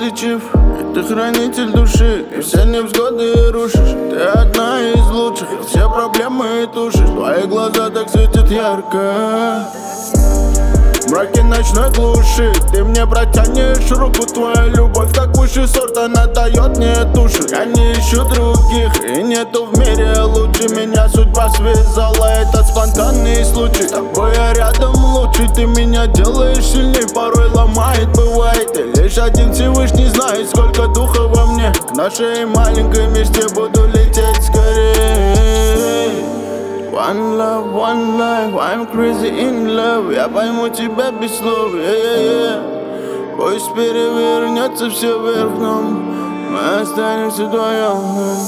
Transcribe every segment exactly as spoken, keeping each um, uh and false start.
различив. И ты хранитель души, и все невзгоды рушишь. Ты одна из лучших, и все проблемы тушишь. Твои глаза так светят ярко в мраке ночной глуши. Ты мне протянешь руку, твоя любовь так высший сорт, она дает мне душу. Я не ищу других, и нету в мире лучше. Меня судьба связала, этот спонтанный случай. С тобой я рядом лучше, ты меня делаешь сильней. Порой ломает, бывает, и лишь один Всевышний знает, сколько духа во мне. К нашей маленькой мечте буду лететь скорее. One love, one life, I'm crazy in love. Я пойму тебя без слов, yeah, yeah, yeah. Пусть перевернется все вверх дном, мы останемся вдвоем.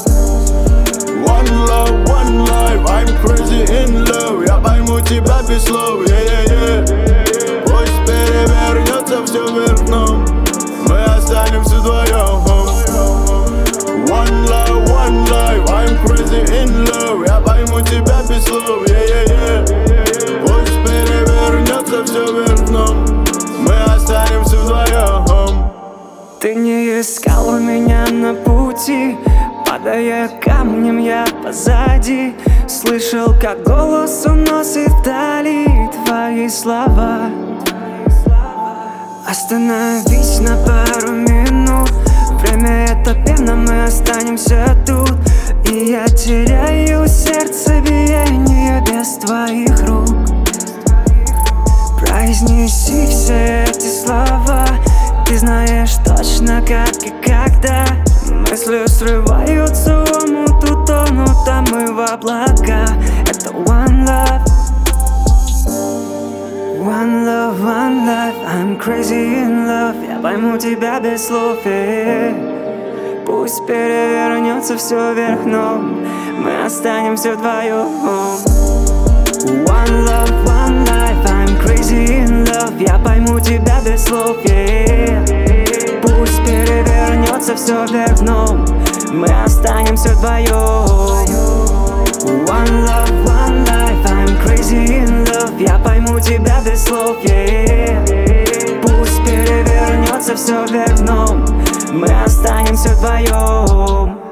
One love, one life, I'm crazy in love. Я пойму тебя без слов, yeah, yeah, yeah. Пусть перевернется все вверх дном, мы останемся вдвоем. One love, one life, I'm crazy in love. Я пойму тебя без слов, yeah, yeah, yeah. Пусть перевернется все вверх дном, мы останемся вдвоем. Ты не искал у меня на пути, падая камнем я позади. Слышал, как голос уносит вдали твои слова. Остановись на пару минут, время это пена, мы останемся тут. И я теряю сердцебиение без твоих рук. Произнеси все эти слова, ты знаешь точно как и когда. Мысли срываются в омут, утонут, а мы в облака. Это one love, one love, one life, I'm crazy in love. Я пойму тебя без слов, yeah. Пусть перевернется все вверх дном, мы останемся вдвоем. One love, one life, I'm crazy in love. Я пойму тебя без слов, yeah. Пусть перевернется все вверх дном, мы останемся вдвоем. One love, one life, I'm crazy in love. Я пойму тебя без слов, yeah. Пусть перевернется все вверх дном, мы останемся вдвоем.